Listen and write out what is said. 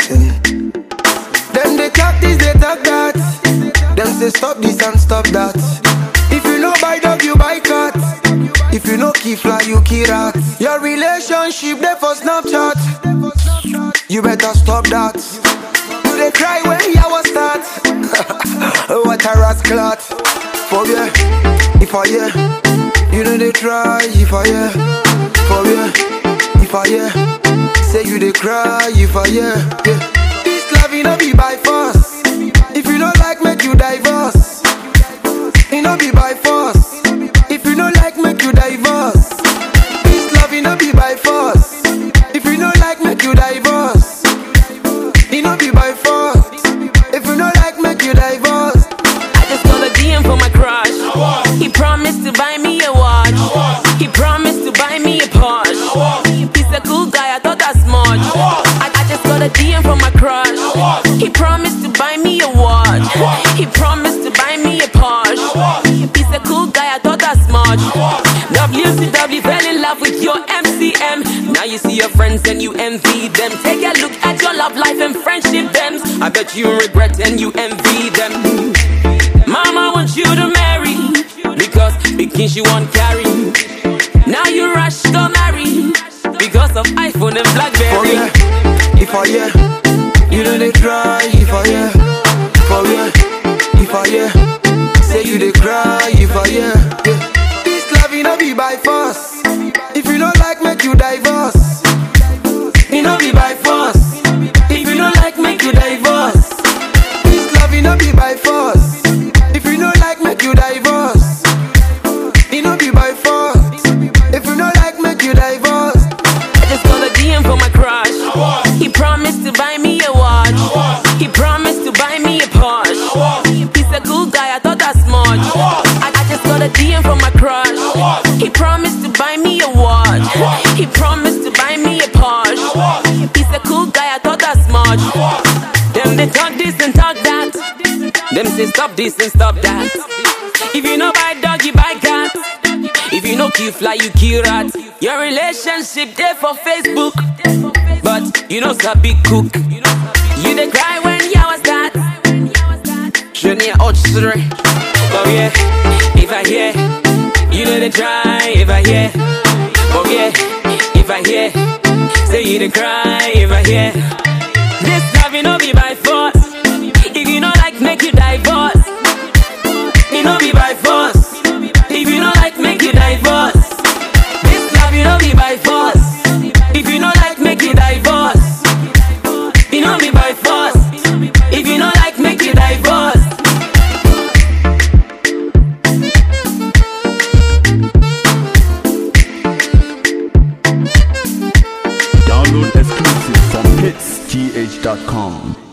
Them they talk this, they talk that. Them say stop this and stop that. If you know buy dog, you buy cat. If you know key fly, you key rat. Your relationship there for Snapchat. You better stop that. Do they cry when you was start? What a rascal. For yeah, if I yeah, you know they try. If I yeah, for yeah, if I yeah, say you they cry. If I yeah, this love you know be by force. If you don't like, make you divorce. You know be by force. If you don't like, make you divorce. This love you know be by force. If you don't like, make you divorce. You know be by force. If you don't like, make you divorce. I just got a DM for my crush. He promised to buy me a watch. He promised to buy me a Porsche. He's a cool guy, I thought that's much. I just got a DM from my crush. He promised to buy me a watch. He promised to buy me a Porsche. He's a cool guy, I thought that's much. WCW fell in love with your MCM. Now you see your friends and you envy them. Take a look at your love life and friendship them. I bet you regret and you envy them. Mama wants you to marry because Bikin she won't carry. Now you rush to marry because of iPhone and Blackberry. For yeah, if I yeah, you know they try. If I yeah, for yeah, if I yeah, say you they cry. If I yeah, this love you know be by force. If you don't like, make you divorce. You know be by force. If you don't like, make you divorce. This love you know be by force. If you don't like, make you divorce. You know be by force. If you don't like, make you divorce. I just got a DM for my crush. He promised to buy me a watch. He promised to buy me a Porsche. He's a cool guy, I thought that's much. I just got a DM from my crush. He promised to buy me a watch. He promised to buy me a Porsche. He's a cool guy, I thought that's much. Them they talk this and talk that. Them say stop this and stop that. If you know buy dog, you buy cat. If you know key fly, you key rat. Your relationship there for Facebook, but you know sabi cook. You dey cry when you was that. Je n'ai autre. Oh yeah, if I hear, you know they try. If I hear, oh yeah, if I hear, say you dey cry. If I hear, this love you know be by force. If you don't like, make you divorce. You know be by force. If you don't like, make you divorce. This love you know be by force. If you don't like, make you divorce. You know be by force. If you don't like, make you divorce. Download exclusive from hitsgh.com.